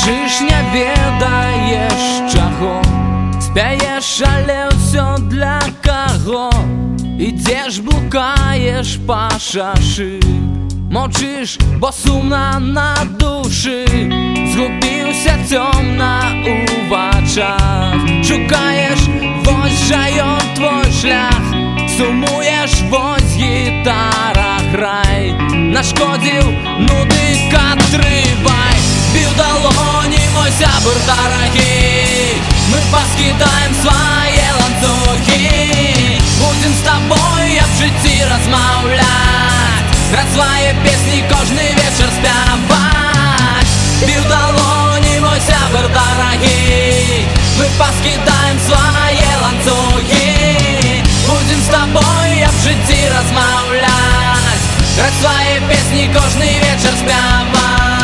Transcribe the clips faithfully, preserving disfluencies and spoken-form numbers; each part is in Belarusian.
Крычыш, не ведаеш чаго, спяеш, але ўсё для каго. Ідзеш, блукаеш па шашы, маўчыш, бо сумна на душы. Згубіўся цёмна ў вачах, шукаеш, вось жа ён твой шлях. Сумуеш, вось гітара грай, нашкодзіў, ну дык атрывай. Біў далоні, мой сябар дарагі, мы паскідаем свае ланцугі. Будзем з табой аб жыцці размаўляць, граць свае песні, кожны вечар спяваць. Біў далоні, мой сябар дарагі, мы паскідаем свае ланцугі. Будзем з табой аб жыцці размаўляць, граць свае песні, кожны вечар спяваць.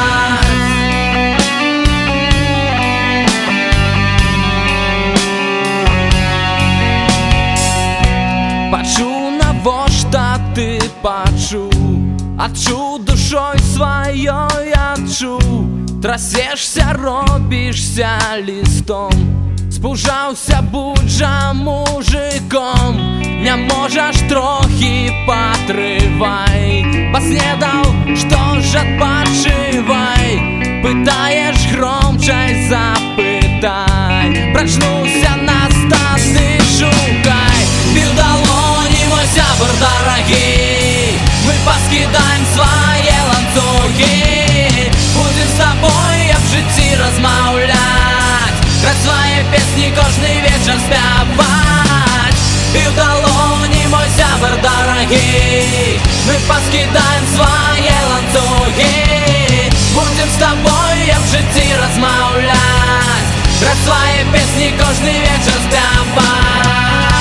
Пачуў, навошта ты пачуў, адчуў душой сваёй, адчуў. Трасешся, робішся лістом, спужаўся, будь жа мужиком. Не можаш, трохі патрывай, паснедаў, што ж адпачывай. Пытаеш, громчай запытай, прачнуўся на станы, шукай. Біў далоні, мой сябар дарагі, мы паскідаем свае ланцугі. Будзем з табой аб жыцці размаўляць, граць свае песні, кожны вечар спяваць. Біў далоні, мой сябар дарагі, мы паскідаем свае ланцугі. Будзем з табой аб жыцці размаўляць, граць свае песні, кожны вечар спяваць.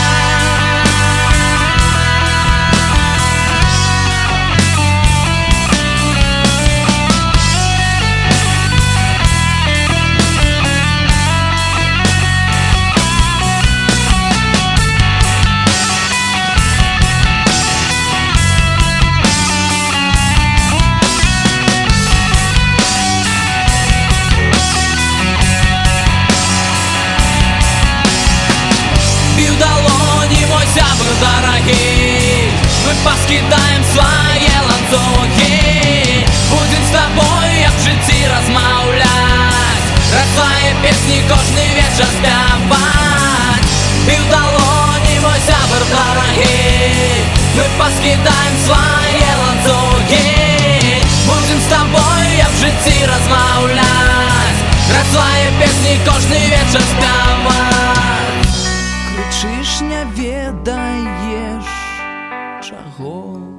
Сябар дарагі, мы паскідаем свае ланцугі. Будзем з табой аб жыцці размаўляць, граць свае песні, кожны вечар спяваць. Біў далоні, мой сябар дарагі, мы паскідаем свае ланцугі. Будзем з табой аб жыцці размаўляць, граць свае песні, кожны вечар спяваць. Крычыш, не ведаеш чаго.